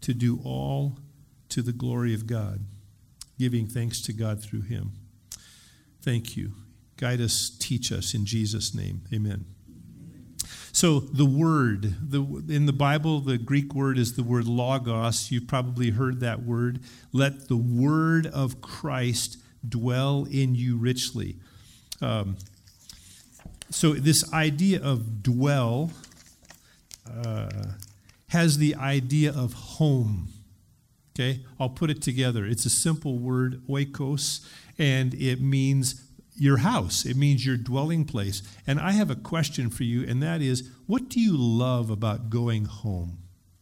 to do all to the glory of God, giving thanks to God through him. Thank you. Guide us, teach us in Jesus' name. Amen. So the word, in the Bible, the Greek word is the word logos. You've probably heard that word. Let the word of Christ dwell in you richly. So this idea of dwell has the idea of home. Okay, I'll put it together. It's a simple word, oikos, and it means your house. It means your dwelling place. And I have a question for you, and that is, what do you love about going home?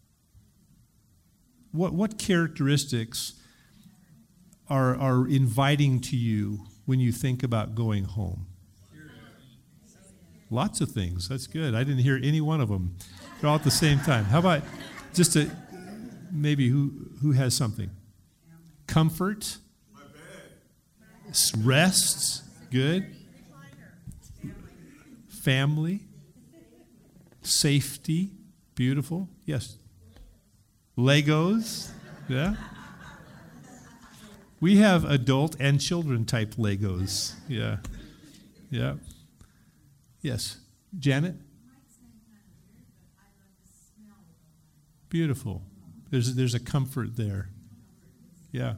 What characteristics are inviting to you when you think about going home? Lots of things. That's good. I didn't hear any one of them. They're all at the same time. How about just maybe who has something? Comfort. Rest. Good. Family. Safety. Beautiful. Yes. Legos. Yeah. We have adult and children type Legos. Yeah. Yeah. Yes. Janet? Beautiful. There's a comfort there. Yeah.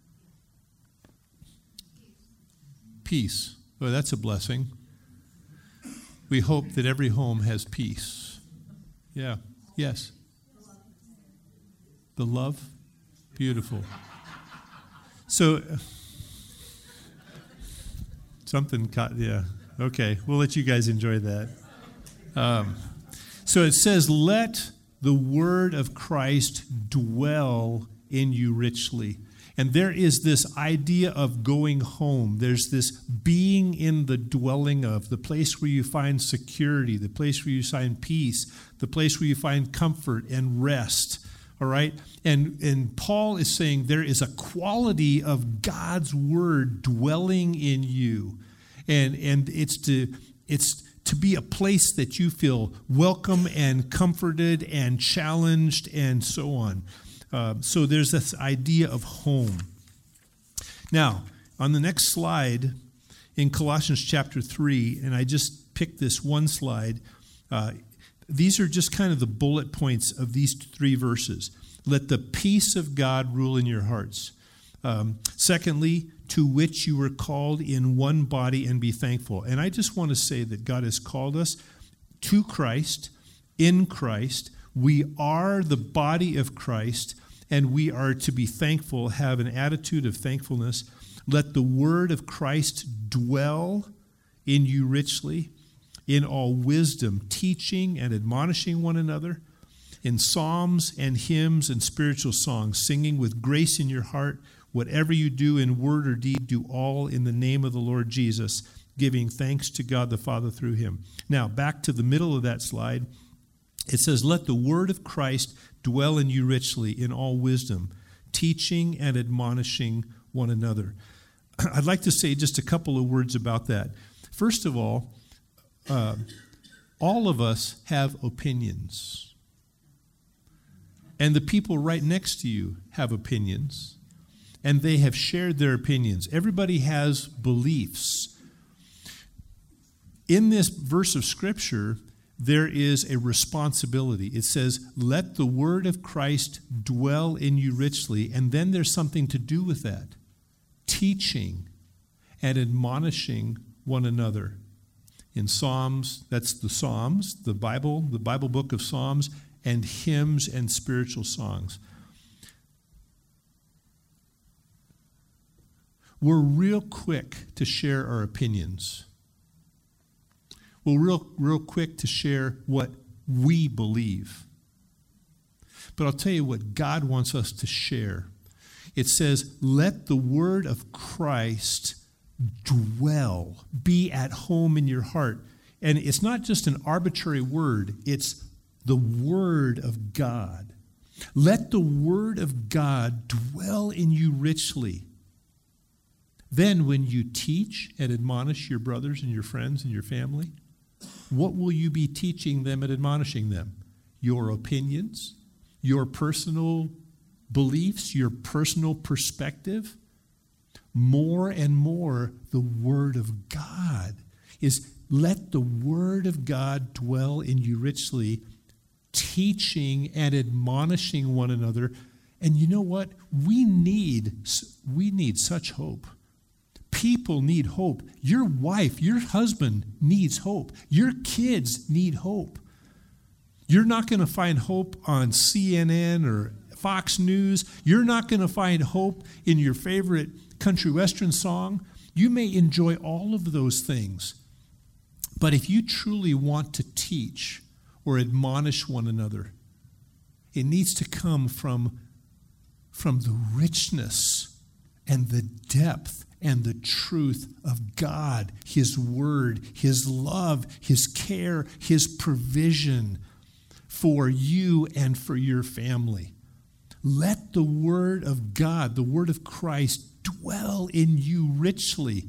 Peace. Well, that's a blessing. We hope that every home has peace. Yeah. Yes. The love. Beautiful. So, something caught, yeah. Okay, we'll let you guys enjoy that. So it says, let the word of Christ dwell in you richly. And there is this idea of going home. There's this being in the dwelling of, the place where you find security, the place where you find peace, the place where you find comfort and rest. All right? And Paul is saying there is a quality of God's word dwelling in you. And it's to be a place that you feel welcome and comforted and challenged and so on. So there's this idea of home. Now, on the next slide, in Colossians chapter 3, and I just picked this one slide, these are just kind of the bullet points of these three verses. Let the peace of God rule in your hearts. Secondly, to which you were called in one body, and be thankful. And I just want to say that God has called us to Christ, in Christ. We are the body of Christ, and we are to be thankful, have an attitude of thankfulness. Let the word of Christ dwell in you richly, in all wisdom, teaching and admonishing one another, in psalms and hymns and spiritual songs, singing with grace in your heart. Whatever you do in word or deed, do all in the name of the Lord Jesus, giving thanks to God the Father through him. Now, back to the middle of that slide. It says, let the word of Christ dwell in you richly in all wisdom, teaching and admonishing one another. I'd like to say just a couple of words about that. First of all of us have opinions. And the people right next to you have opinions. And they have shared their opinions. Everybody has beliefs. In this verse of Scripture, there is a responsibility. It says, let the word of Christ dwell in you richly. And then there's something to do with that. Teaching and admonishing one another. In Psalms, that's the Psalms, the Bible book of Psalms, and hymns and spiritual songs. We're real quick to share our opinions. We're real quick to share what we believe. But I'll tell you what God wants us to share. It says, let the word of Christ dwell, be at home in your heart. And it's not just an arbitrary word, it's the word of God. Let the word of God dwell in you richly. Then when you teach and admonish your brothers and your friends and your family, what will you be teaching them and admonishing them? Your opinions, your personal beliefs, your personal perspective, more and more the Word of God is let the Word of God dwell in you richly, teaching and admonishing one another. And you know what? We need such hope. People need hope. Your wife, your husband needs hope. Your kids need hope. You're not going to find hope on CNN or Fox News. You're not going to find hope in your favorite country western song. You may enjoy all of those things. But if you truly want to teach or admonish one another, it needs to come from the richness and the depth and the truth of God, His Word, His love, His care, His provision for you and for your family. Let the Word of God, the Word of Christ, dwell in you richly,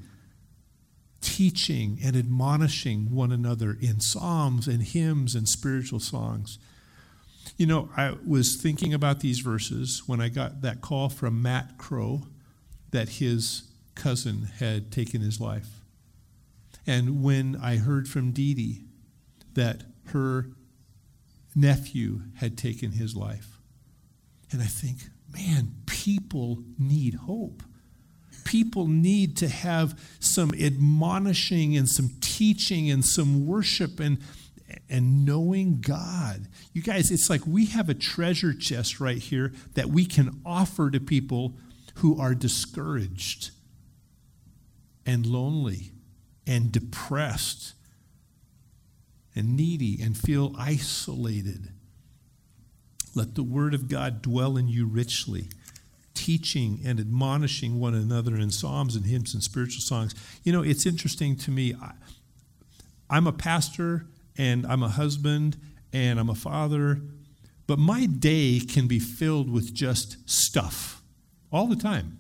teaching and admonishing one another in psalms and hymns and spiritual songs. You know, I was thinking about these verses when I got that call from Matt Crow that his cousin had taken his life. And when I heard from Dee Dee that her nephew had taken his life. And I think, man, people need hope. People need to have some admonishing and some teaching and some worship and knowing God. You guys, it's like we have a treasure chest right here that we can offer to people who are discouraged and lonely and depressed and needy and feel isolated. Let the Word of God dwell in you richly, teaching and admonishing one another in psalms and hymns and spiritual songs. You know, it's interesting to me. I'm a pastor and I'm a husband and I'm a father, but my day can be filled with just stuff all the time.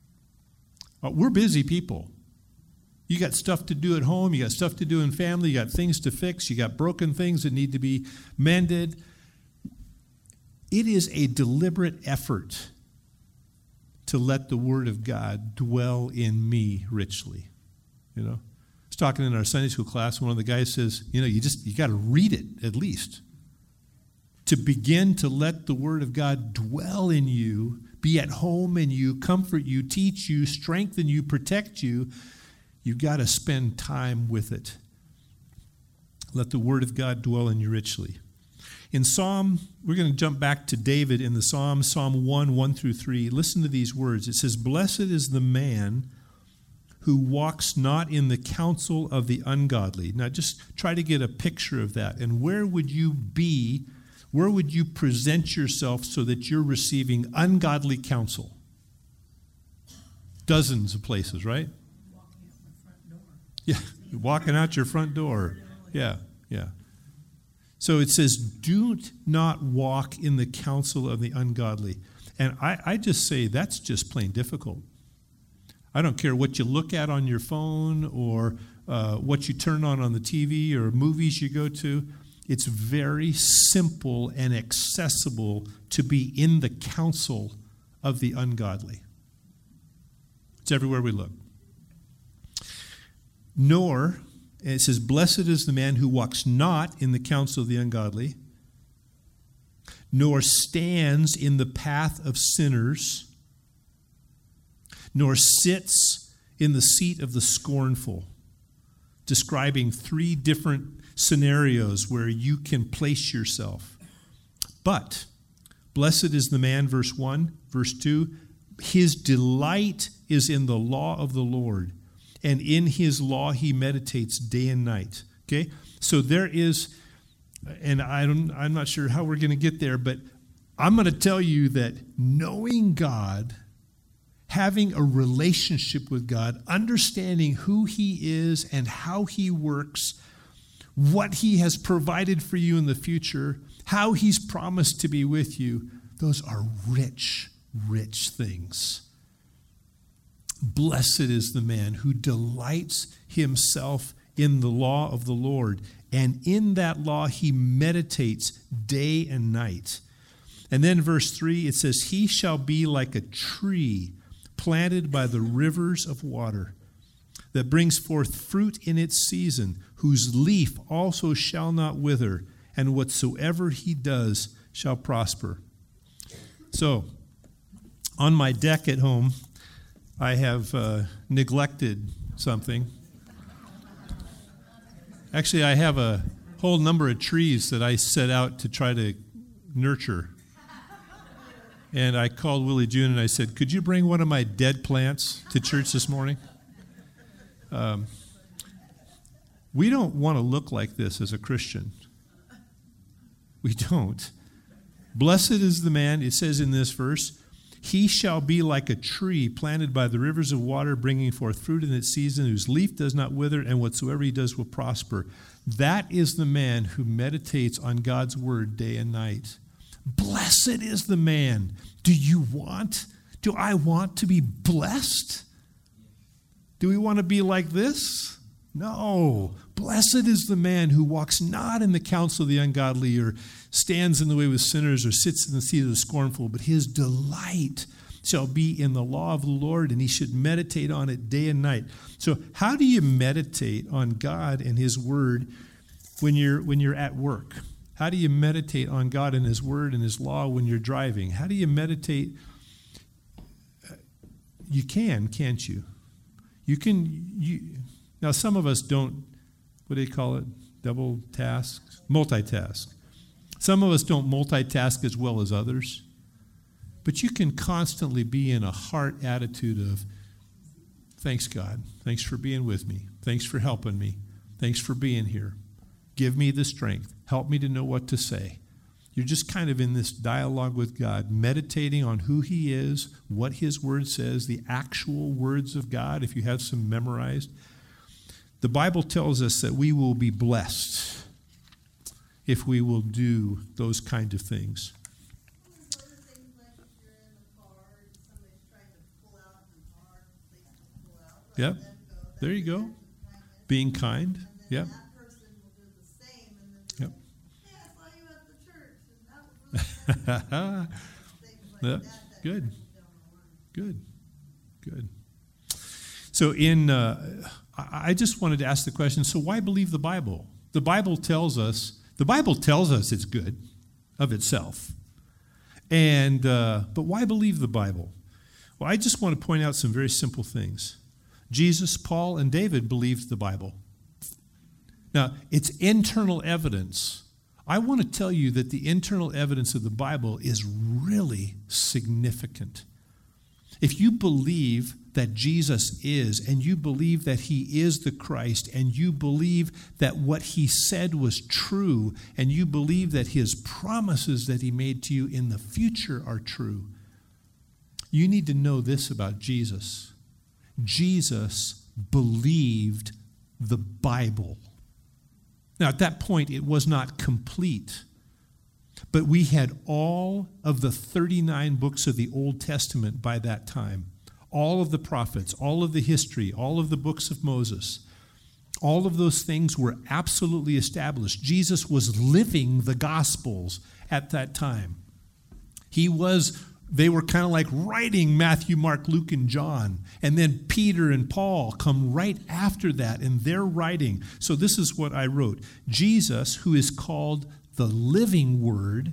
We're busy people. You got stuff to do at home, you got stuff to do in family, you got things to fix, you got broken things that need to be mended. It is a deliberate effort to let the Word of God dwell in me richly. You know, I was talking in our Sunday school class, one of the guys says, you got to read it at least. To begin to let the Word of God dwell in you, be at home in you, comfort you, teach you, strengthen you, protect you, you've got to spend time with it. Let the Word of God dwell in you richly. In Psalm, we're going to jump back to David in the Psalms, Psalm 1 through 3. Listen to these words. It says, "Blessed is the man who walks not in the counsel of the ungodly." Now just try to get a picture of that. And where would you be? Where would you present yourself so that you're receiving ungodly counsel? Dozens of places, right? Walking out my front door. Yeah, walking out your front door. Yeah. So it says, "Do not walk in the counsel of the ungodly." And I just say that's just plain difficult. I don't care what you look at on your phone or what you turn on the TV or movies you go to. It's very simple and accessible to be in the counsel of the ungodly. It's everywhere we look. Nor, it says, "Blessed is the man who walks not in the counsel of the ungodly, nor stands in the path of sinners, nor sits in the seat of the scornful," describing 3 different scenarios where you can place yourself. But, blessed is the man, verse 1, verse 2, "his delight is in the law of the Lord, and in his law he meditates day and night." Okay? So there is, and I'm not sure how we're going to get there, but I'm going to tell you that knowing God, having a relationship with God, understanding who he is and how he works, what he has provided for you in the future, how he's promised to be with you, those are rich, rich things. Blessed is the man who delights himself in the law of the Lord, and in that law he meditates day and night. And then verse 3, it says, he shall be like a tree planted by the rivers of water, that brings forth fruit in its season, whose leaf also shall not wither, and whatsoever he does shall prosper. So, on my deck at home, I have neglected something. Actually, I have a whole number of trees that I set out to try to nurture. And I called Willie June and I said, could you bring one of my dead plants to church this morning? We don't want to look like this as a Christian. We don't. Blessed is the man, it says in this verse, he shall be like a tree planted by the rivers of water, bringing forth fruit in its season, whose leaf does not wither, and whatsoever he does will prosper. That is the man who meditates on God's word day and night. Blessed is the man. Do I want to be blessed? Do we want to be like this? No. Blessed is the man who walks not in the counsel of the ungodly, or stands in the way with sinners, or sits in the seat of the scornful, but his delight shall be in the law of the Lord, and he should meditate on it day and night. So how do you meditate on God and his word when you're at work? How do you meditate on God and his word and his law when you're driving? How do you meditate? You can, can't you? Now, some of us don't, what do they call it? Double task? Multitask. Some of us don't multitask as well as others. But you can constantly be in a heart attitude of, thanks, God. Thanks for being with me. Thanks for helping me. Thanks for being here. Give me the strength. Help me to know what to say. You're just kind of in this dialogue with God, meditating on who he is, what his word says, the actual words of God, if you have some memorized. The Bible tells us that we will be blessed if we will do those kind of things. Yep. There you go. Being kind. Yep. Yep. Yeah, good. So I just wanted to ask the question, so why believe the Bible? The Bible tells us it's good of itself. And but why believe the Bible? Well, I just want to point out some very simple things. Jesus, Paul, and David believed the Bible. Now, it's internal evidence. I want to tell you that the internal evidence of the Bible is really significant. If you believe that Jesus is, and you believe that he is the Christ, and you believe that what he said was true, and you believe that his promises that he made to you in the future are true, you need to know this about Jesus. Jesus believed the Bible. Now, at that point, it was not complete, but we had all of the 39 books of the Old Testament by that time. All of the prophets, all of the history, all of the books of Moses. All of those things were absolutely established. Jesus was living the Gospels at that time. They were kind of like writing Matthew, Mark, Luke, and John. And then Peter and Paul come right after that, and they're writing. So this is what I wrote. Jesus, who is called the living Word,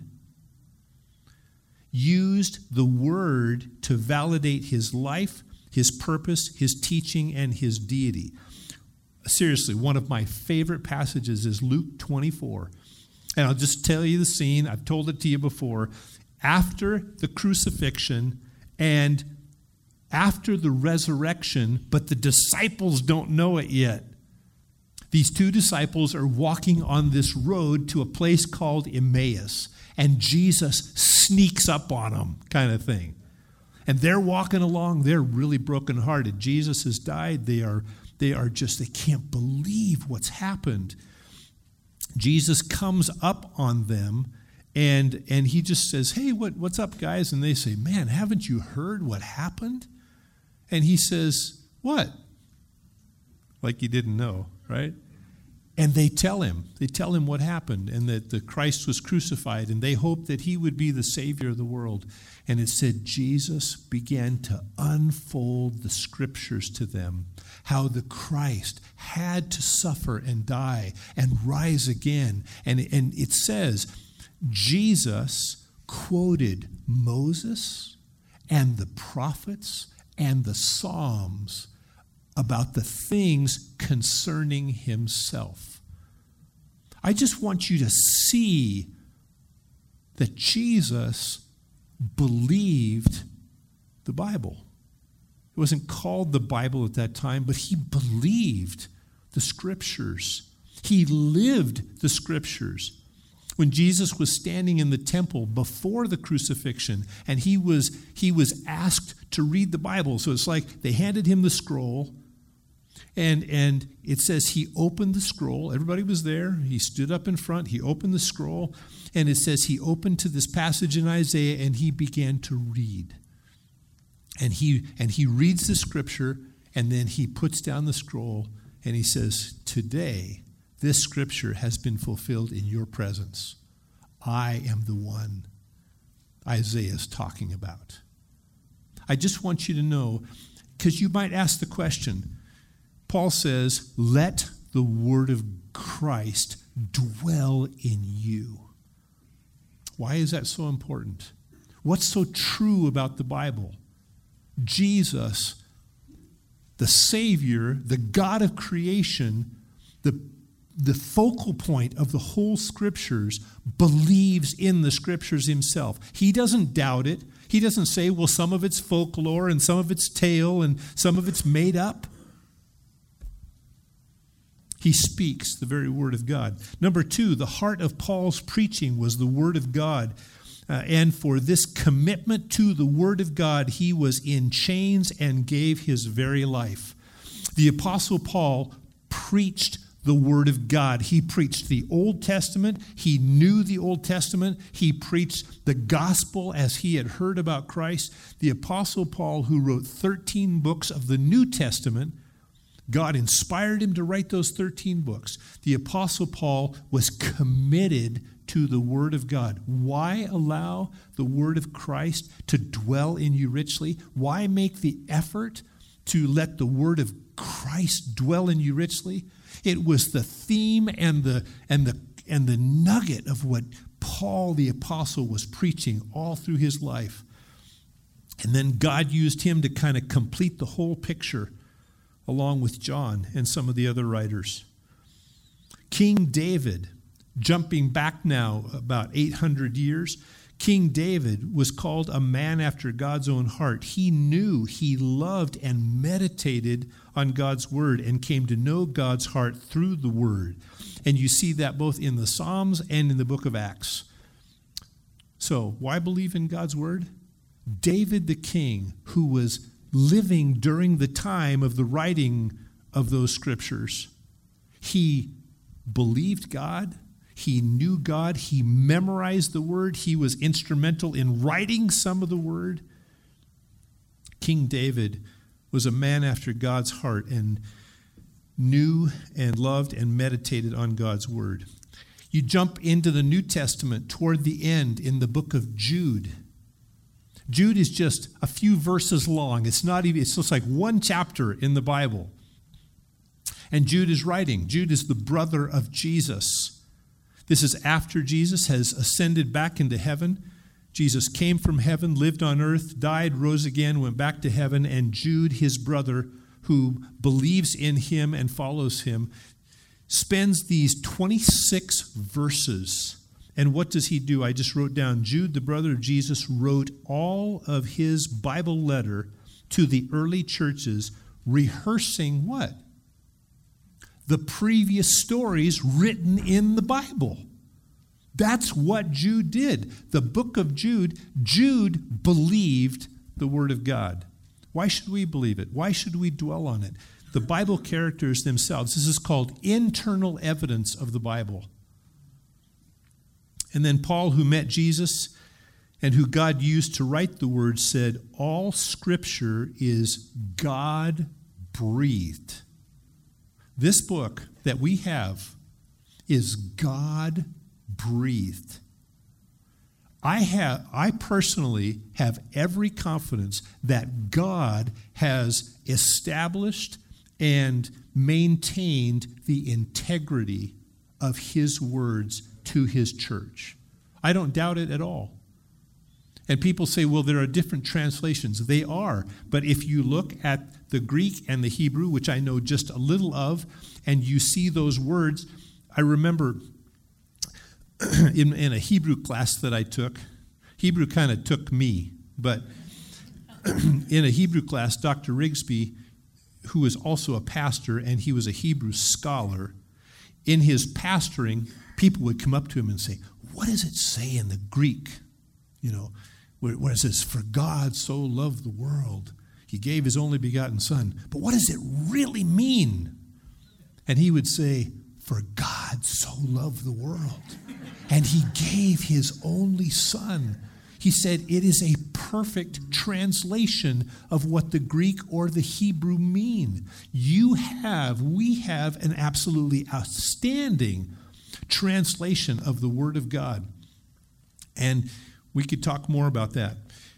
used the Word to validate his life, his purpose, his teaching, and his deity. Seriously, one of my favorite passages is Luke 24. And I'll just tell you the scene. I've told it to you before. After the crucifixion and after the resurrection, but the disciples don't know it yet. These two disciples are walking on this road to a place called Emmaus, and Jesus sneaks up on them, kind of thing. And they're walking along, they're really brokenhearted. Jesus has died. They can't believe what's happened. Jesus comes up on them, and he just says, hey, what's up, guys? And they say, man, haven't you heard what happened? And he says, what? Like he didn't know, right? And they tell him what happened and that the Christ was crucified, and they hoped that he would be the Savior of the world. And it said Jesus began to unfold the scriptures to them, how the Christ had to suffer and die and rise again. And it says Jesus quoted Moses and the prophets and the Psalms about the things concerning himself. I just want you to see that Jesus believed the Bible. It wasn't called the Bible at that time, but he believed the Scriptures. He lived the Scriptures. When Jesus was standing in the temple before the crucifixion, and he was asked to read the Bible. So it's like they handed him the scroll, and it says he opened the scroll. Everybody was there. He stood up in front. He opened the scroll, and it says he opened to this passage in Isaiah, and he began to read. And he reads the scripture, and then he puts down the scroll, and he says, "Today, this scripture has been fulfilled in your presence. I am the one Isaiah is talking about." I just want you to know, because you might ask the question, Paul says, let the word of Christ dwell in you. Why is that so important? What's so true about the Bible? Jesus, the Savior, the God of creation, the focal point of the whole Scriptures, believes in the Scriptures himself. He doesn't doubt it. He doesn't say, well, some of it's folklore and some of it's tale and some of it's made up. He speaks the very Word of God. Number two, the heart of Paul's preaching was the Word of God. And for this commitment to the Word of God, he was in chains and gave his very life. The Apostle Paul preached the Word of God. He preached the Old Testament. He knew the Old Testament. He preached the gospel as he had heard about Christ. The Apostle Paul, who wrote 13 books of the New Testament, God inspired him to write those 13 books. The Apostle Paul was committed to the Word of God. Why allow the Word of Christ to dwell in you richly? Why make the effort to let the Word of Christ dwell in you richly? It was the theme and the nugget of what Paul the Apostle was preaching all through his life. And then God used him to kind of complete the whole picture, along with John and some of the other writers. King David, jumping back now about 800 years, King David was called a man after God's own heart. He knew, he loved, and meditated on God's word and came to know God's heart through the word. And you see that both in the Psalms and in the book of Acts. So, why believe in God's word? David the king, who was living during the time of the writing of those scriptures, he believed God. He knew God. He memorized the word. He was instrumental in writing some of the word. King David was a man after God's heart and knew and loved and meditated on God's word. You jump into the New Testament toward the end in the book of Jude. Jude is just a few verses long. It's just like one chapter in the Bible. And Jude is writing. Jude is the brother of Jesus. This is after Jesus has ascended back into heaven. Jesus came from heaven, lived on earth, died, rose again, went back to heaven, and Jude, his brother, who believes in him and follows him, spends these 26 verses. And what does he do? I just wrote down, Jude, the brother of Jesus, wrote all of his Bible letter to the early churches, rehearsing what? The previous stories written in the Bible. That's what Jude did. The book of Jude, Jude believed the Word of God. Why should we believe it? Why should we dwell on it? The Bible characters themselves, this is called internal evidence of the Bible. And then Paul, who met Jesus and who God used to write the Word, said, all Scripture is God-breathed. This book that we have is God breathed. I personally have every confidence that God has established and maintained the integrity of his words to his church. I don't doubt it at all. And people say, well, there are different translations. They are. But if you look at the Greek and the Hebrew, which I know just a little of, and you see those words, I remember in a Hebrew class that I took, Hebrew kind of took me, but in a Hebrew class, Dr. Rigsby, who was also a pastor, and he was a Hebrew scholar, in his pastoring, people would come up to him and say, what does it say in the Greek? You know, where it says, for God so loved the world, he gave his only begotten son. But what does it really mean? And he would say, for God so loved the world, and he gave his only son. He said it is a perfect translation of what the Greek or the Hebrew mean. We have an absolutely outstanding translation of the Word of God. And we could talk more about that.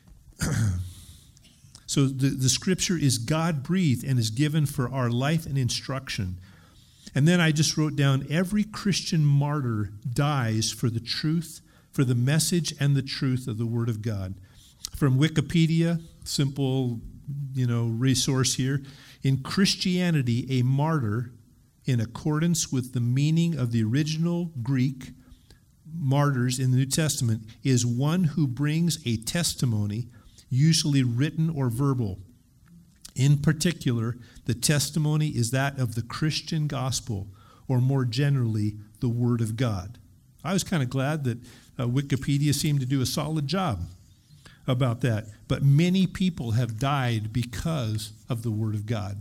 So the Scripture is God-breathed and is given for our life and instruction. And then I just wrote down, every Christian martyr dies for the truth, for the message and the truth of the Word of God. From Wikipedia, simple, resource here. In Christianity, a martyr, in accordance with the meaning of the original Greek martyrs in the New Testament, is one who brings a testimony, usually written or verbal. In particular, the testimony is that of the Christian gospel, or more generally, the Word of God. I was kind of glad that Wikipedia seemed to do a solid job about that. But many people have died because of the Word of God.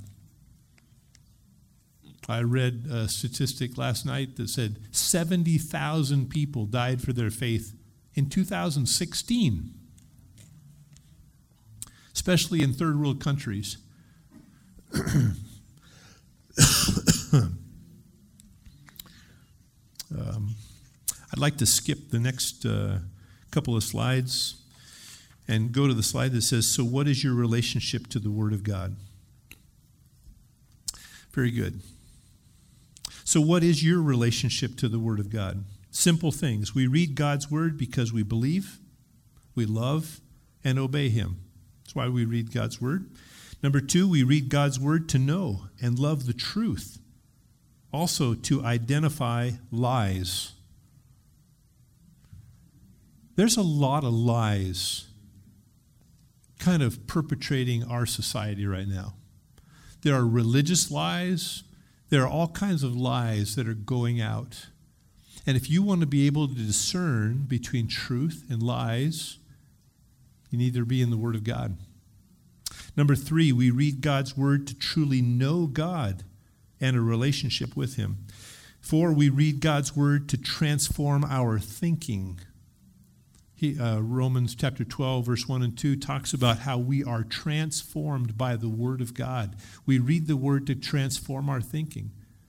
I read a statistic last night that said 70,000 people died for their faith in 2016, especially in third world countries. I'd like to skip the next couple of slides and go to the slide that says, so what is your relationship to the Word of God? Very good. So what is your relationship to the Word of God? Simple things. We read God's Word because we believe, we love, and obey Him. That's why we read God's Word. Number 2, we read God's Word to know and love the truth. Also to identify lies. There's a lot of lies kind of perpetrating our society right now. There are religious lies. There are all kinds of lies that are going out. And if you want to be able to discern between truth and lies, you need to be in the Word of God. Number 3, we read God's Word to truly know God and a relationship with Him. 4, we read God's Word to transform our thinking. Romans chapter 12, verse 1 and 2 talks about how we are transformed by the Word of God. We read the Word to transform our thinking.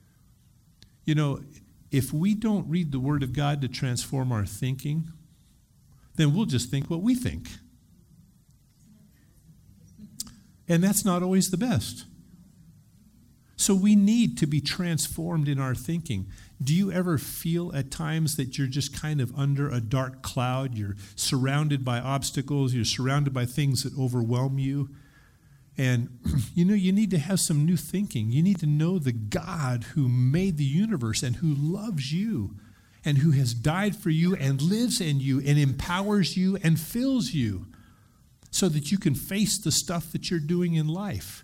If we don't read the Word of God to transform our thinking, then we'll just think what we think. And that's not always the best. So we need to be transformed in our thinking. Do you ever feel at times that you're just kind of under a dark cloud? You're surrounded by obstacles. You're surrounded by things that overwhelm you. And, you need to have some new thinking. You need to know the God who made the universe and who loves you and who has died for you and lives in you and empowers you and fills you so that you can face the stuff that you're doing in life.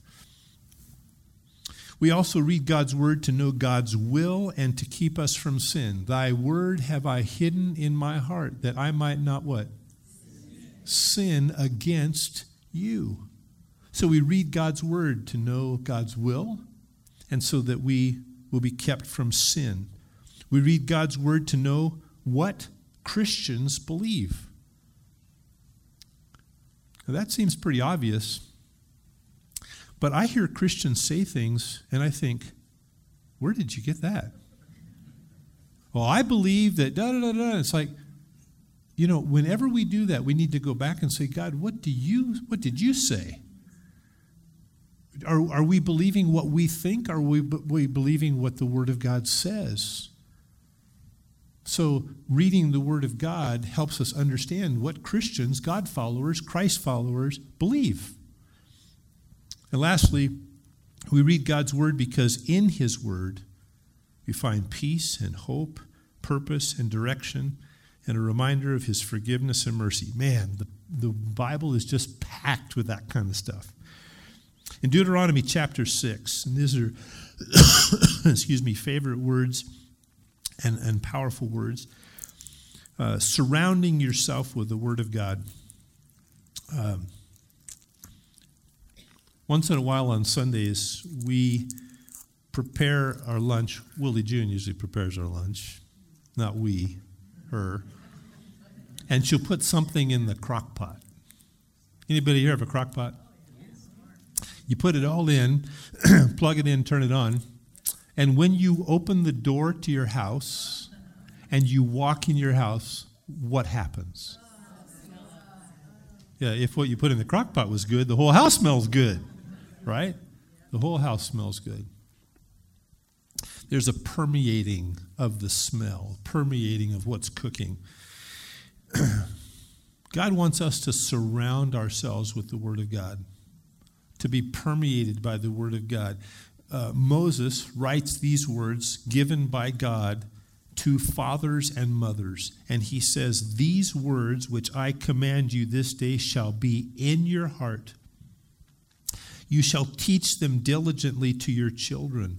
We also read God's Word to know God's will and to keep us from sin. Thy word have I hidden in my heart that I might not what? Sin against you. So we read God's Word to know God's will and so that we will be kept from sin. We read God's Word to know what Christians believe. Now that seems pretty obvious. But I hear Christians say things, and I think, where did you get that? Well, I believe that da-da-da-da. It's like, whenever we do that, we need to go back and say, God, what did you say? Are we believing what we think? Or are we believing what the Word of God says? So reading the Word of God helps us understand what Christians, God followers, Christ followers believe. And lastly, we read God's Word because in His Word we find peace and hope, purpose and direction, and a reminder of His forgiveness and mercy. Man, the Bible is just packed with that kind of stuff. In Deuteronomy chapter 6, and these are, favorite words and powerful words, surrounding yourself with the Word of God. Once in a while on Sundays, we prepare our lunch. Willie June usually prepares our lunch, not we, her. And she'll put something in the crock pot. Anybody here have a crock pot? You put it all in, plug it in, turn it on, and when you open the door to your house and you walk in your house, what happens? Yeah, if what you put in the crock pot was good, the whole house smells good, right? The whole house smells good. There's a permeating of the smell, permeating of what's cooking. God wants us to surround ourselves with the Word of God, to be permeated by the Word of God. Moses writes these words given by God to fathers and mothers. And he says, these words which I command you this day shall be in your heart. You shall teach them diligently to your children.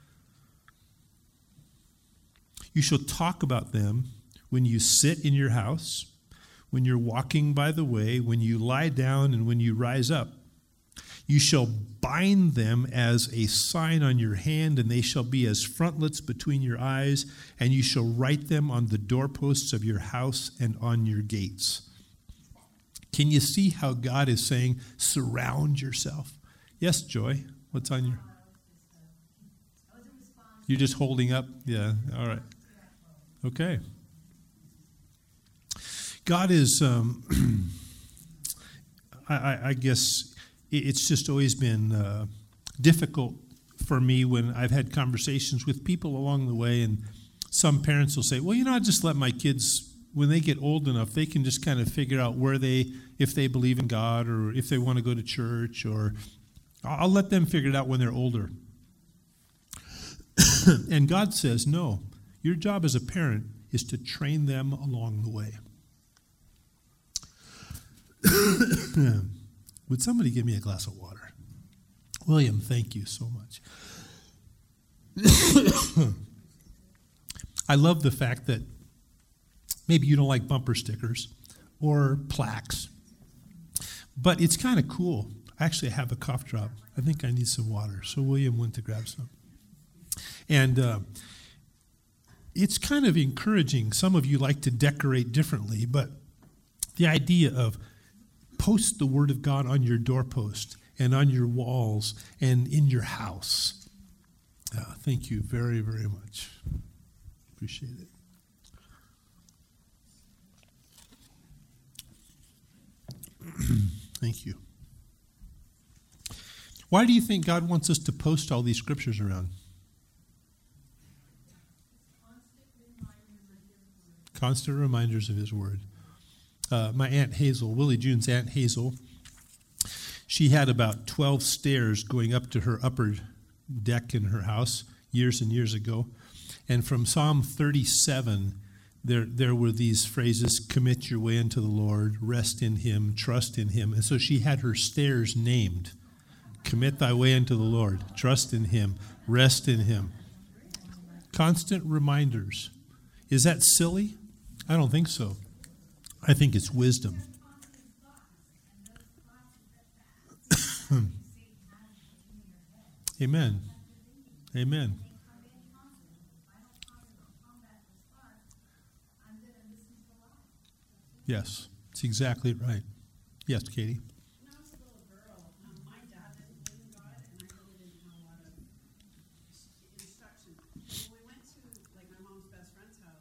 You shall talk about them when you sit in your house, when you're walking by the way, when you lie down, and when you rise up. You shall bind them as a sign on your hand, and they shall be as frontlets between your eyes, and you shall write them on the doorposts of your house and on your gates. Can you see how God is saying, surround yourself? Yes, Joy, what's on your... You're just holding up? Yeah, all right. Okay. God is, I guess... It's just always been difficult for me when I've had conversations with people along the way, and some parents will say, well, I just let my kids, when they get old enough, they can just kind of figure out if they believe in God or if they want to go to church, or I'll let them figure it out when they're older. And God says, no, your job as a parent is to train them along the way. Would somebody give me a glass of water? William, thank you so much. I love the fact that maybe you don't like bumper stickers or plaques, but it's kind of cool. Actually, I have a cough drop. I think I need some water. So William went to grab some. And it's kind of encouraging. Some of you like to decorate differently, but the idea of post the Word of God on your doorpost and on your walls and in your house. Thank you very, very much. Appreciate it. Thank you. Why do you think God wants us to post all these scriptures around? Constant reminders of His Word. My Aunt Hazel, Willie June's Aunt Hazel, she had about 12 stairs going up to her upper deck in her house years and years ago. And from Psalm 37, there were these phrases, commit your way unto the Lord, rest in Him, trust in Him. And so she had her stairs named. Commit thy way unto the Lord, trust in Him, rest in Him. Constant reminders. Is that silly? I don't think so. I think it's wisdom. Amen. Amen. Yes, it's exactly right. Yes, Katie. When I was a little girl, my dad didn't believe in God, and I really didn't know a lot of instruction. When we went to, my mom's best friend's house,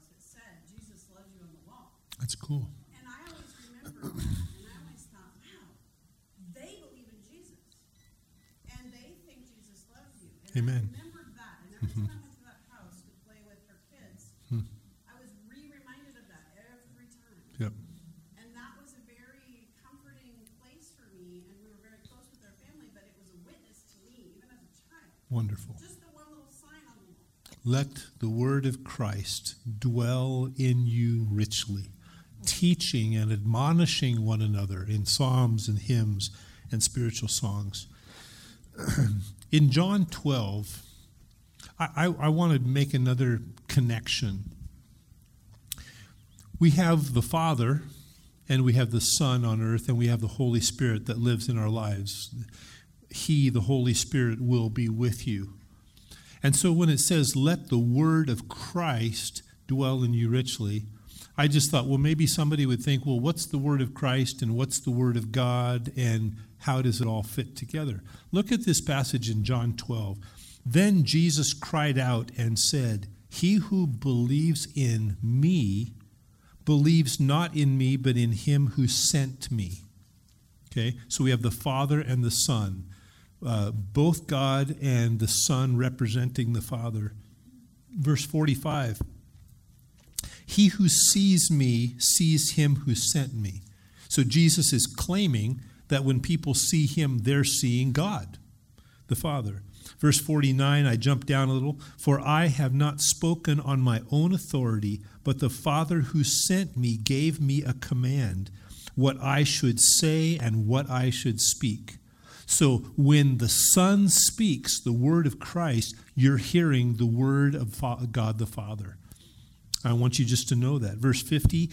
Amen. I remembered that. And every time I went to that house to play with her kids, I was reminded of that every time. Yep. And that was a very comforting place for me. And we were very close with our family, but it was a witness to me, even as a child. Wonderful. Just the one little sign on the wall. Let the word of Christ dwell in you richly, teaching and admonishing one another in psalms and hymns and spiritual songs. In John 12, I want to make another connection. We have the Father, and we have the Son on earth, and we have the Holy Spirit that lives in our lives. He, the Holy Spirit, will be with you. And so when it says, let the word of Christ dwell in you richly, I just thought, well, maybe somebody would think, well, what's the word of Christ and what's the word of God and how does it all fit together? Look at this passage in John 12. Then Jesus cried out and said, he who believes in me believes not in me, but in him who sent me. Okay, so we have the Father and the Son, both God and the Son representing the Father. Verse 45, he who sees me sees him who sent me. So Jesus is claiming that when people see him, they're seeing God, the Father. Verse 49, I jump down a little. For I have not spoken on my own authority, but the Father who sent me gave me a command, what I should say and what I should speak. So when the Son speaks the word of Christ, you're hearing the word of God the Father. I want you just to know that. Verse 50,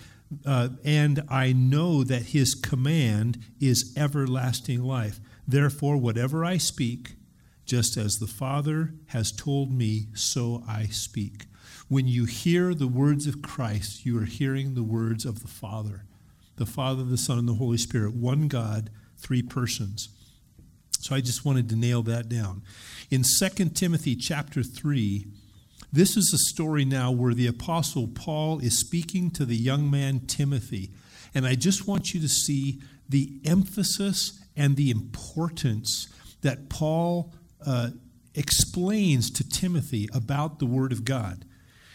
and I know that his command is everlasting life. Therefore, whatever I speak, just as the Father has told me, so I speak. When you hear the words of Christ, you are hearing the words of the Father, the Son, and the Holy Spirit, one God, three persons. So I just wanted to nail that down. In 2 Timothy chapter 3, this is a story now where the Apostle Paul is speaking to the young man Timothy. And I just want you to see the emphasis and the importance that Paul explains to Timothy about the Word of God.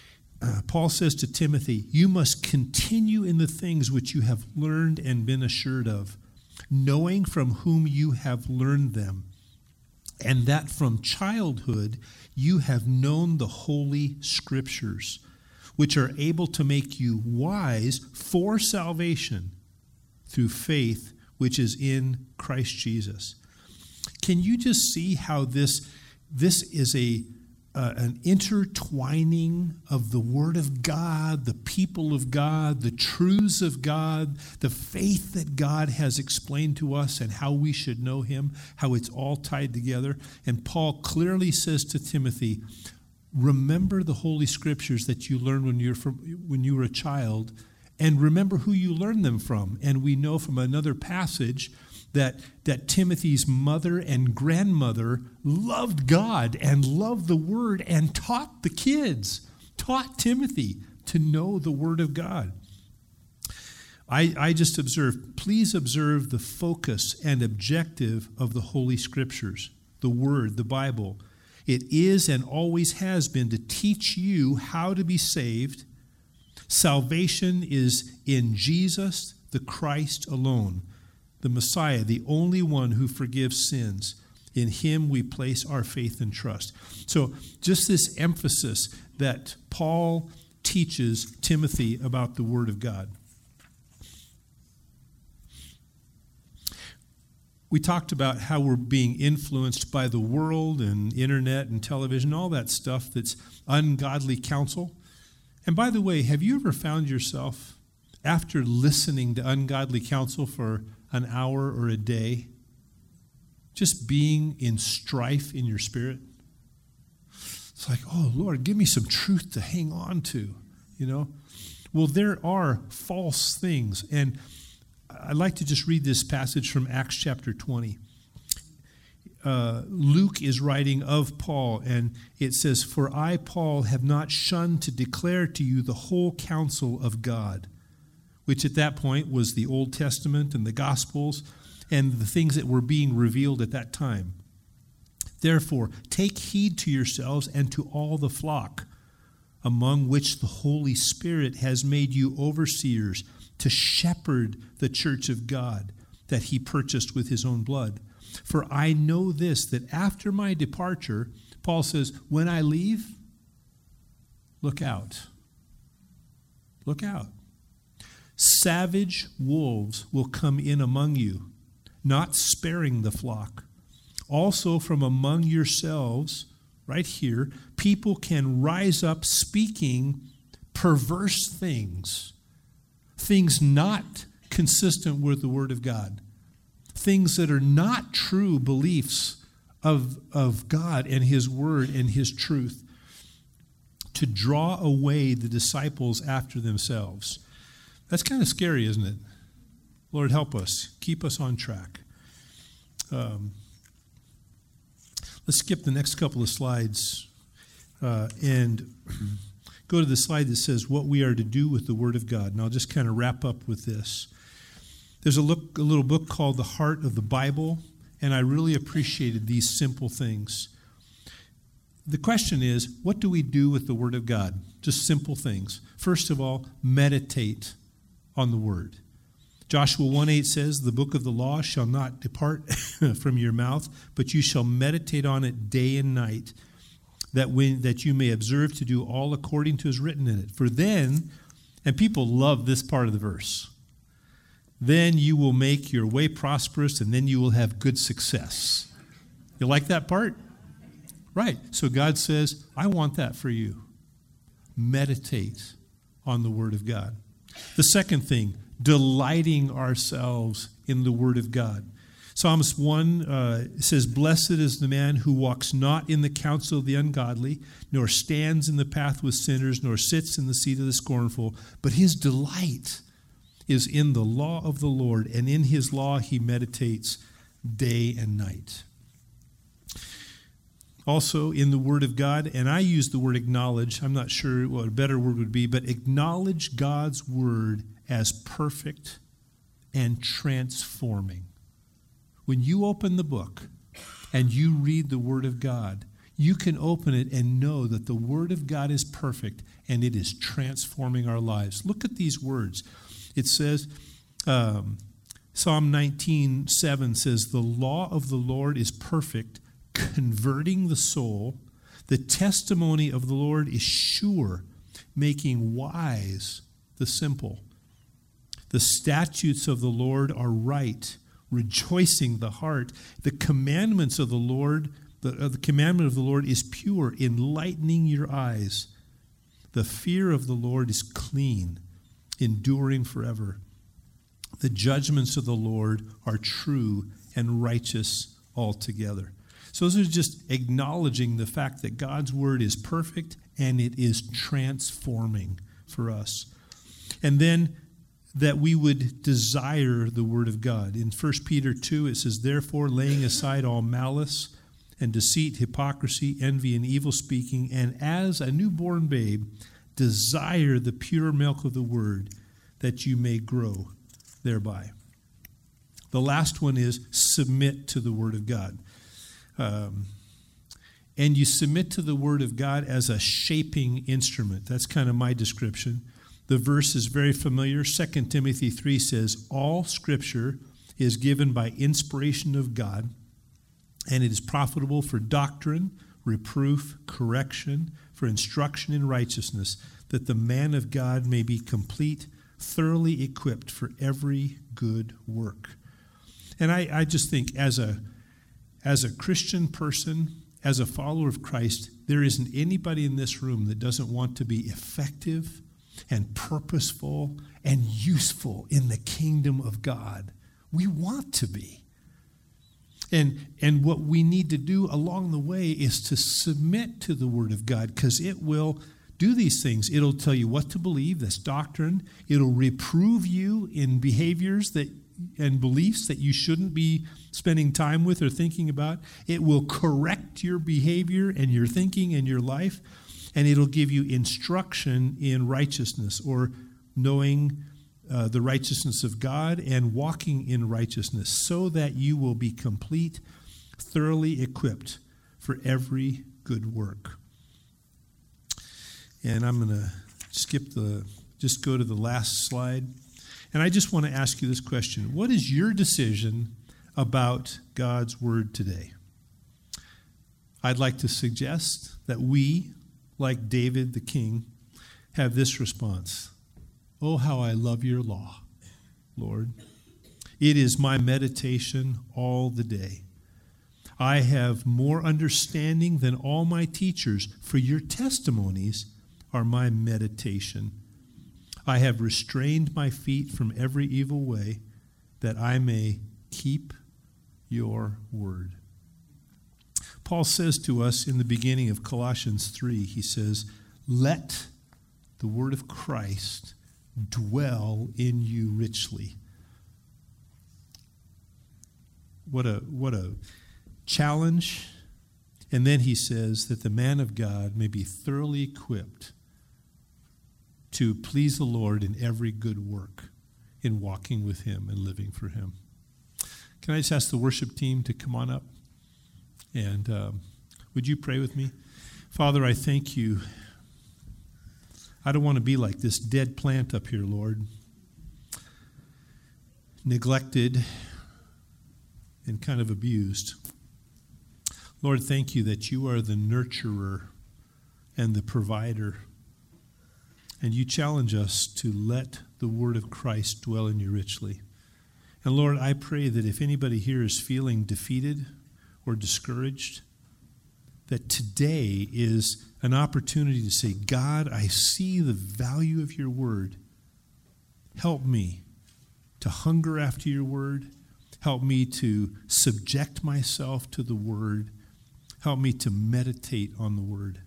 Paul says to Timothy, you must continue in the things which you have learned and been assured of, knowing from whom you have learned them, and that from childhood you have known the Holy Scriptures, which are able to make you wise for salvation through faith which is in Christ Jesus. Can you just see how this is an intertwining of the Word of God, the people of God, the truths of God, the faith that God has explained to us and how we should know Him, how it's all tied together. And Paul clearly says to Timothy, remember the Holy Scriptures that you learned when you were a child, and remember who you learned them from. And we know from another passage that Timothy's mother and grandmother loved God and loved the Word and taught the kids, taught Timothy to know the Word of God. I just observe, please observe the focus and objective of the Holy Scriptures, the Word, the Bible. It is and always has been to teach you how to be saved. Salvation is in Jesus, the Christ alone, the Messiah, the only one who forgives sins. In Him we place our faith and trust. So just this emphasis that Paul teaches Timothy about the Word of God. We talked about how we're being influenced by the world and internet and television, all that stuff that's ungodly counsel. And by the way, have you ever found yourself, after listening to ungodly counsel for an hour or a day, just being in strife in your spirit? It's like, oh, Lord, give me some truth to hang on to, you know? Well, there are false things. And I'd like to just read this passage from Acts chapter 20. Luke is writing of Paul, and it says, for I, Paul, have not shunned to declare to you the whole counsel of God, which at that point was the Old Testament and the Gospels and the things that were being revealed at that time. Therefore, take heed to yourselves and to all the flock, among which the Holy Spirit has made you overseers to shepherd the church of God that he purchased with his own blood. For I know this, that after my departure, Paul says, when I leave, look out. Look out. Savage wolves will come in among you, not sparing the flock. Also from among yourselves, right here, people can rise up speaking perverse things, things not consistent with the Word of God, things that are not true beliefs of God and His Word and His truth, to draw away the disciples after themselves. That's kind of scary, isn't it? Lord, help us. Keep us on track. Let's skip the next couple of slides and go to the slide that says what we are to do with the Word of God. And I'll just kind of wrap up with this. There's a little book called The Heart of the Bible, and I really appreciated these simple things. The question is, what do we do with the Word of God? Just simple things. First of all, meditate on the Word. Joshua 1:8 says, the book of the law shall not depart from your mouth, but you shall meditate on it day and night, that you may observe to do all according to is written in it. For then, and people love this part of the verse, then you will make your way prosperous, and then you will have good success. You like that part? Right. So God says, I want that for you. Meditate on the Word of God. The second thing, delighting ourselves in the Word of God. Psalms 1 says, blessed is the man who walks not in the counsel of the ungodly, nor stands in the path with sinners, nor sits in the seat of the scornful, but his delight is in the law of the Lord, and in his law he meditates day and night. Also in the Word of God, and I use the word acknowledge, I'm not sure what a better word would be, but acknowledge God's Word as perfect and transforming. When you open the book and you read the Word of God, you can open it and know that the Word of God is perfect and it is transforming our lives. Look at these words. It says, Psalm 19:7 says, the law of the Lord is perfect, converting the soul. The testimony of the Lord is sure, making wise the simple. The statutes of the Lord are right, rejoicing the heart. The commandments of the Lord, the commandment of the Lord is pure, enlightening your eyes. The fear of the Lord is clean, enduring forever. The judgments of the Lord are true and righteous altogether. So those are just acknowledging the fact that God's Word is perfect and it is transforming for us. And then that we would desire the Word of God. In 1 Peter 2, it says, therefore, laying aside all malice and deceit, hypocrisy, envy, and evil speaking, and as a newborn babe, desire the pure milk of the Word, that you may grow thereby. The last one is submit to the Word of God. And you submit to the Word of God as a shaping instrument. That's kind of my description. The verse is very familiar. 2 Timothy 3 says, all Scripture is given by inspiration of God, and it is profitable for doctrine, reproof, correction, for instruction in righteousness, that the man of God may be complete, thoroughly equipped for every good work. And I just think as a Christian person, as a follower of Christ, there isn't anybody in this room that doesn't want to be effective and purposeful and useful in the kingdom of God. We want to be. And what we need to do along the way is to submit to the Word of God, because it will do these things. It'll tell you what to believe, that's doctrine. It'll reprove you in behaviors and beliefs that you shouldn't be spending time with or thinking about. It will correct your behavior and your thinking and your life, and it'll give you instruction in righteousness, or knowing the righteousness of God and walking in righteousness, so that you will be complete, thoroughly equipped for every good work. And I'm going to just go to the last slide. And I just want to ask you this question. What is your decision about God's word today? I'd like to suggest that we, like David the king, have this response. Oh, how I love your law, Lord. It is my meditation all the day. I have more understanding than all my teachers, for your testimonies are my meditation. I have restrained my feet from every evil way, that I may keep your word. Paul says to us in the beginning of Colossians 3, he says, let the word of Christ dwell in you richly. What a challenge. And then he says that the man of God may be thoroughly equipped to please the Lord in every good work, in walking with him and living for him. Can I just ask the worship team to come on up? And would you pray with me? Father, I thank you. I don't want to be like this dead plant up here, Lord. Neglected and kind of abused. Lord, thank you that you are the nurturer and the provider. And you challenge us to let the word of Christ dwell in you richly. And Lord, I pray that if anybody here is feeling defeated or discouraged, that today is an opportunity to say, God, I see the value of your word. Help me to hunger after your word. Help me to subject myself to the word. Help me to meditate on the word.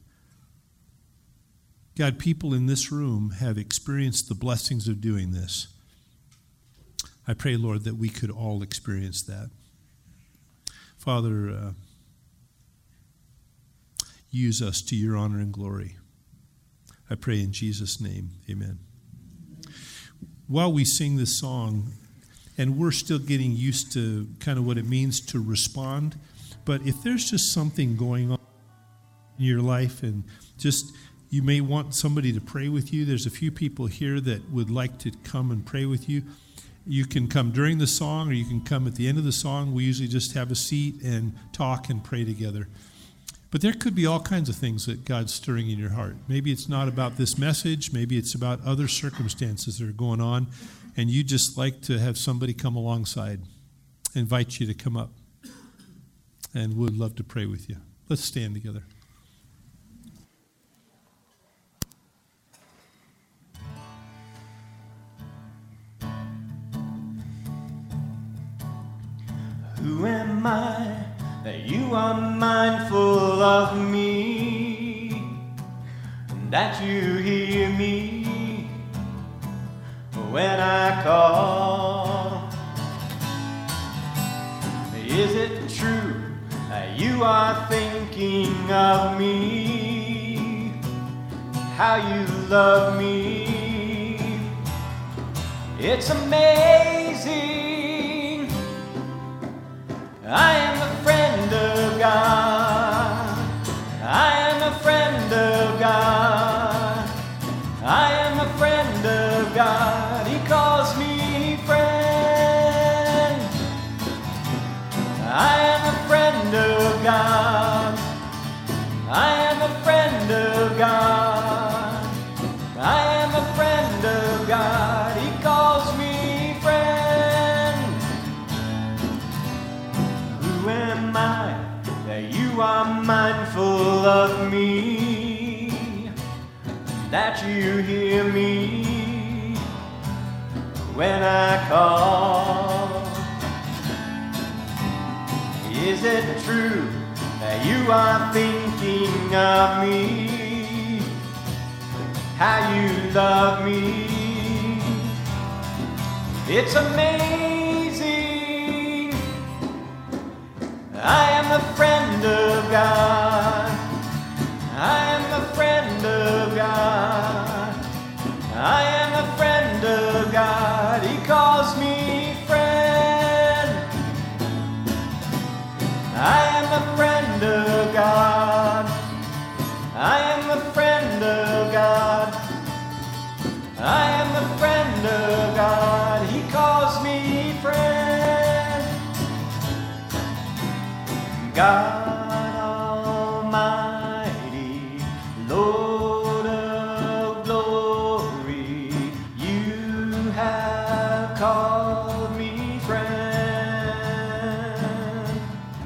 God, people in this room have experienced the blessings of doing this. I pray, Lord, that we could all experience that. Father, use us to your honor and glory. I pray in Jesus' name, amen. While we sing this song, and we're still getting used to kind of what it means to respond, but if there's just something going on in your life and just you may want somebody to pray with you, there's a few people here that would like to come and pray with you. You can come during the song or you can come at the end of the song. We usually just have a seat and talk and pray together. But there could be all kinds of things that God's stirring in your heart. Maybe it's not about this message. Maybe it's about other circumstances that are going on, and you just like to have somebody come alongside, invite you to come up, and we'd love to pray with you. Let's stand together. Who am I that you are mindful of me, and that you hear me when I call? Is it true that you are thinking of me, how you love me? It's amazing. I am a friend of God. I am a friend of God. I am a friend of God. He calls me friend. I am a friend of God. I am a friend of God. I am a friend of God. He calls me friend. Who am I that you are mindful of me, that you hear me when I call? Is it true that you are thinking of me, how you love me? It's amazing. I am a friend of God. I am a friend of God. I am a friend of God. He calls me friend. I am a friend of God. God Almighty, Lord of glory, you have called me friend.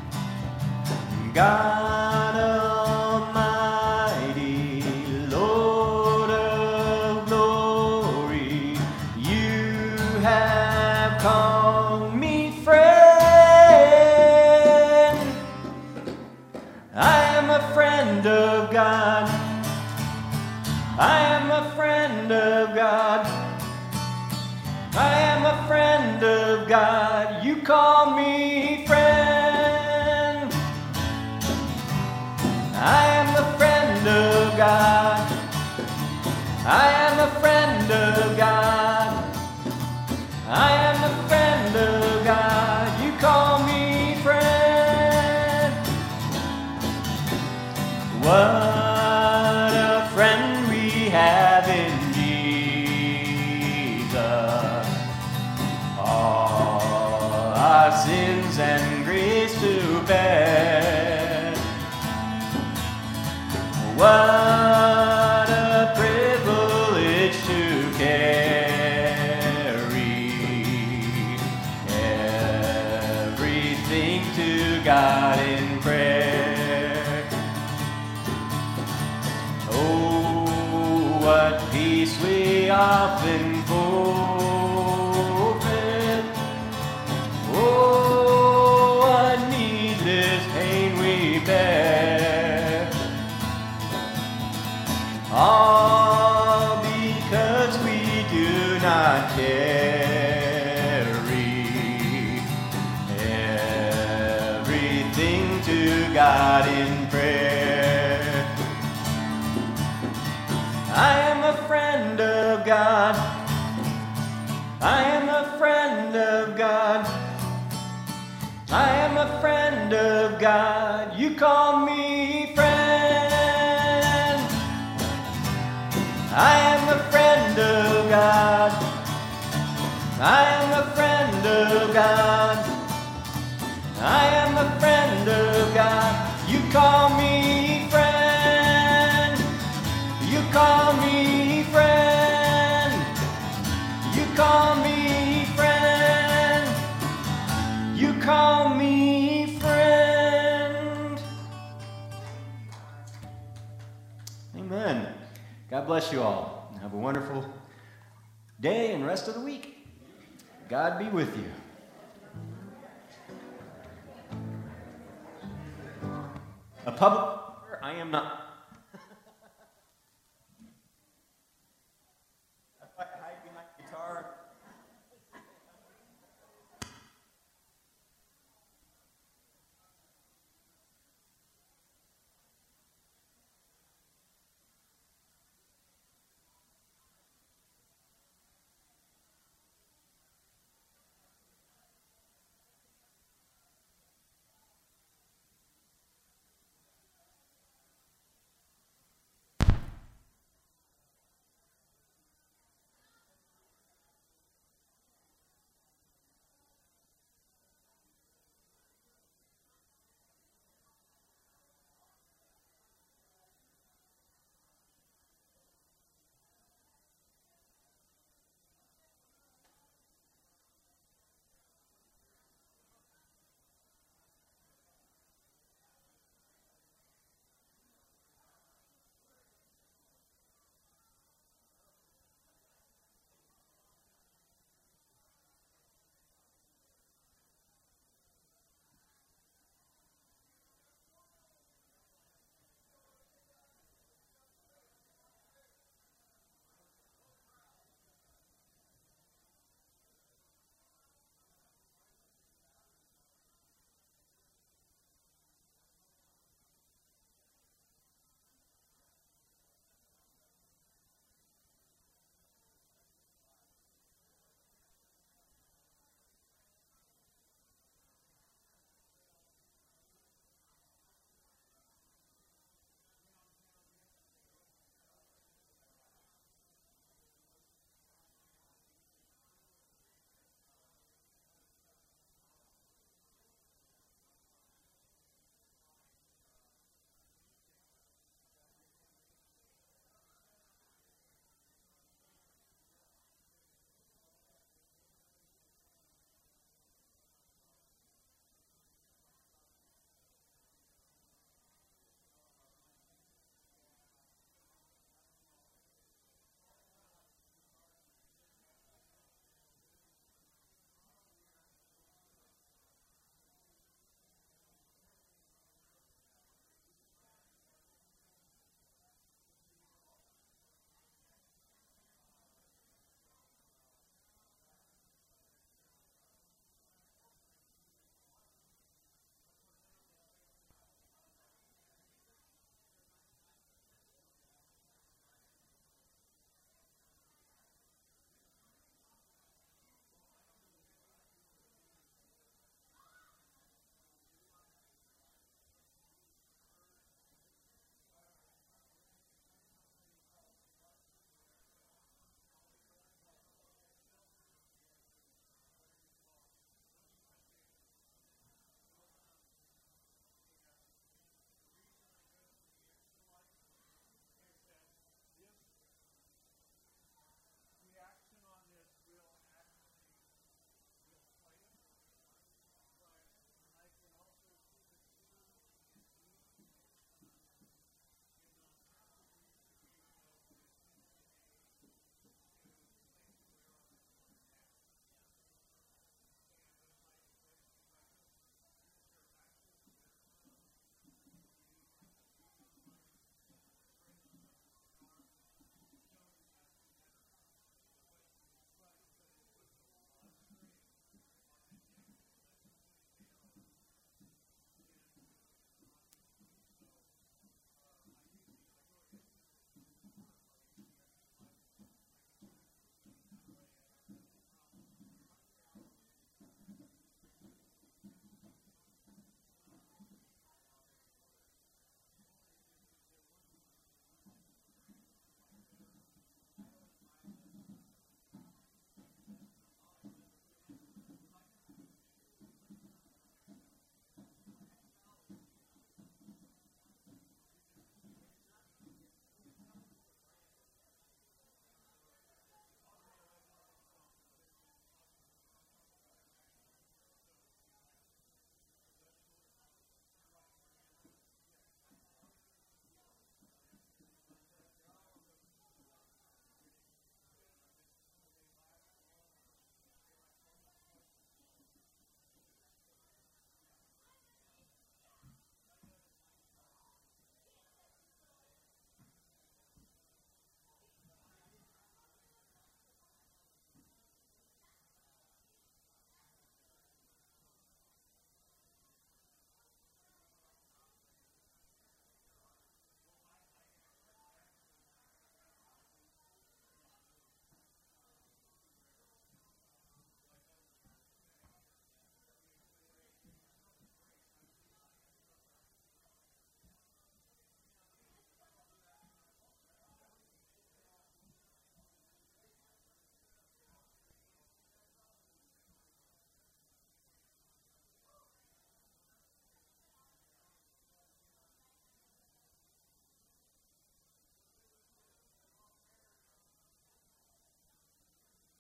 God Almighty, Lord of glory, you have called me friend. I am a friend of God. I am a friend of God. I am a friend of God. You call me friend. I am a friend of God. I am a friend of God. I am a friend of God. You call me friend. What a friend we have in Jesus. All our sins and griefs to bear. What a privilege to carry everything to God in prayer. Oh, what peace we often forfeit. Oh, what needless pain we bear. All because we do not carry everything to God in prayer. I am a friend of God. I am a friend of God. I am a friend of God. You call me friend. I am a friend of God. I am a friend of God. I am a friend of God. You call me friend. You call me friend. You call me friend. You call me friend. Amen. God bless you all. Have a wonderful day and rest of the week. God be with you. A public, I am not.